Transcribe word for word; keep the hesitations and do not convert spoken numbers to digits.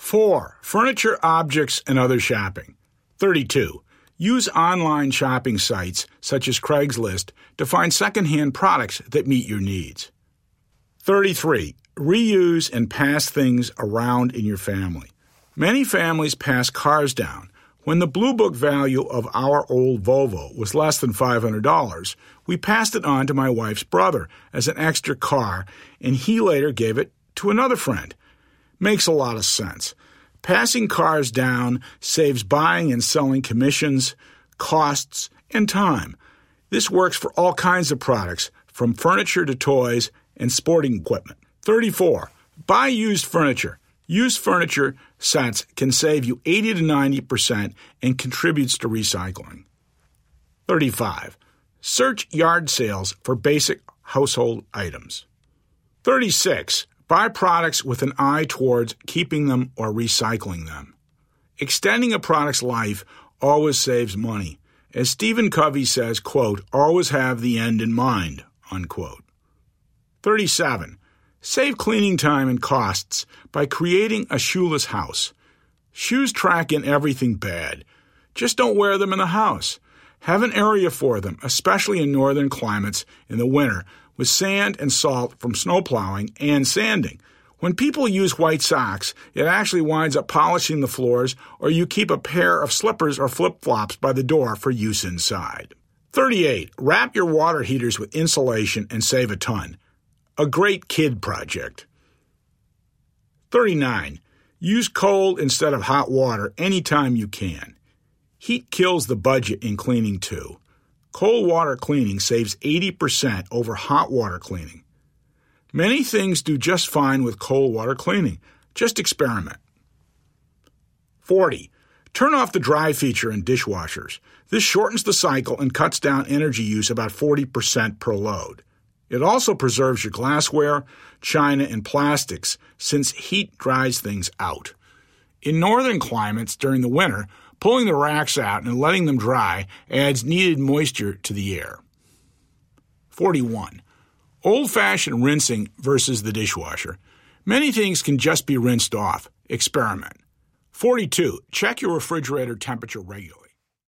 four. Furniture, objects, and other shopping. thirty-two. Use online shopping sites such as Craigslist to find secondhand products that meet your needs. thirty-three. Reuse and pass things around in your family. Many families pass cars down. When the Blue Book value of our old Volvo was less than five hundred dollars, we passed it on to my wife's brother as an extra car, and he later gave it to another friend. Makes a lot of sense. Passing cars down saves buying and selling commissions, costs, and time. This works for all kinds of products, from furniture to toys and sporting equipment. thirty-four. Buy used furniture. Used furniture sets can save you eighty to ninety percent and contributes to recycling. thirty-five. Search yard sales for basic household items. thirty-six. Buy products with an eye towards keeping them or recycling them. Extending a product's life always saves money. As Stephen Covey says, quote, always have the end in mind, unquote. thirty-seven. Save cleaning time and costs by creating a shoeless house. Shoes track in everything bad. Just don't wear them in the house. Have an area for them, especially in northern climates in the winter, with sand and salt from snow plowing and sanding. When people use white socks, it actually winds up polishing the floors, or you keep a pair of slippers or flip-flops by the door for use inside. thirty-eight. Wrap your water heaters with insulation and save a ton. A great kid project. thirty-nine. Use cold instead of hot water anytime you can. Heat kills the budget in cleaning too. Cold water cleaning saves eighty percent over hot water cleaning. Many things do just fine with cold water cleaning. Just experiment. forty. Turn off the dry feature in dishwashers. This shortens the cycle and cuts down energy use about forty percent per load. It also preserves your glassware, china, and plastics since heat dries things out. In northern climates during the winter, pulling the racks out and letting them dry adds needed moisture to the air. forty-one. Old-fashioned rinsing versus the dishwasher. Many things can just be rinsed off. Experiment. forty-two. Check your refrigerator temperature regularly.